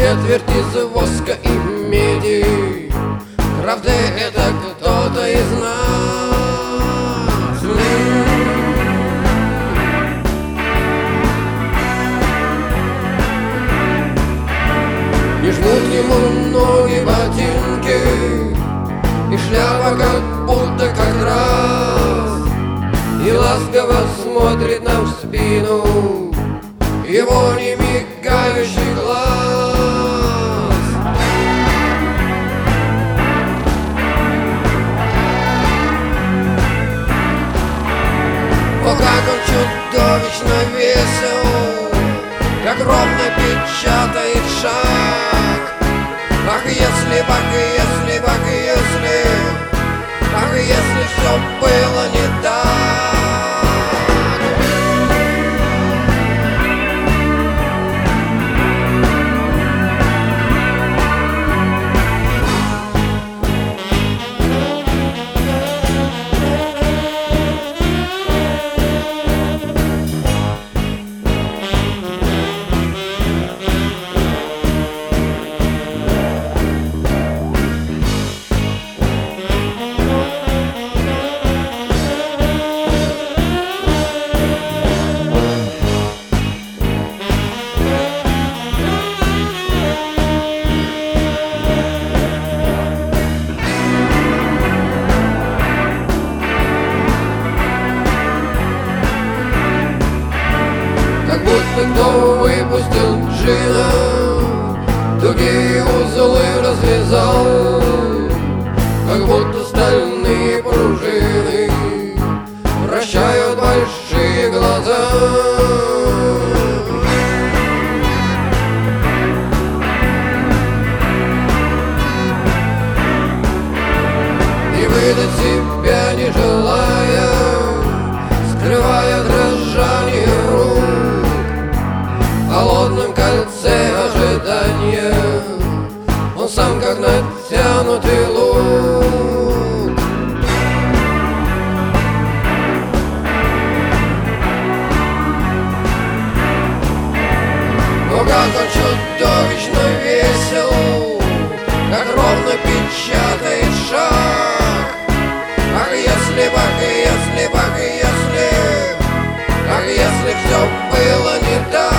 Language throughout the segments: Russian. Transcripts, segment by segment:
четверть из воска и меди. Правда, это кто-то из нас. Не жмут ему ноги ботинки, и шляпа как будто как раз, и ласково смотрит нам в спину его не мигающий глаз. О, как он чудовищно весел, как ровно печатает шаг. Ах, если, ах, если, ах, если, ах, если все было не так. Как будто кто выпустил джина, тугие узлы развязал, как будто стальные пружины вращают большие глаза. И выдать себя не желая, скрывая дрожание рук в холодном кольце ожидания, он сам как натянутый лук. О, как он чудовищно весел, как ровно печатает шаг. Ах, если б, ах, если б, ах, если, ах, если все было не так.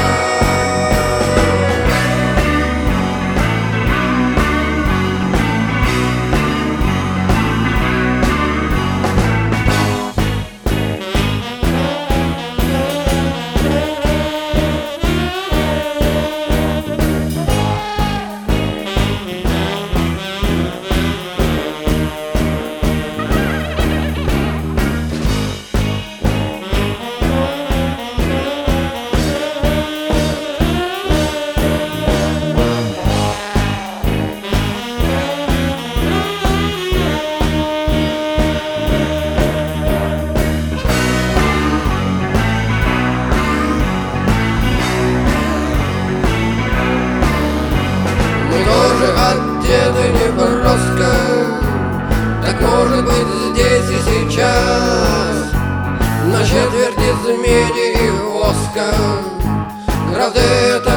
Одеты неброско, так может быть здесь и сейчас, на четверть из меди и воска. Правда, это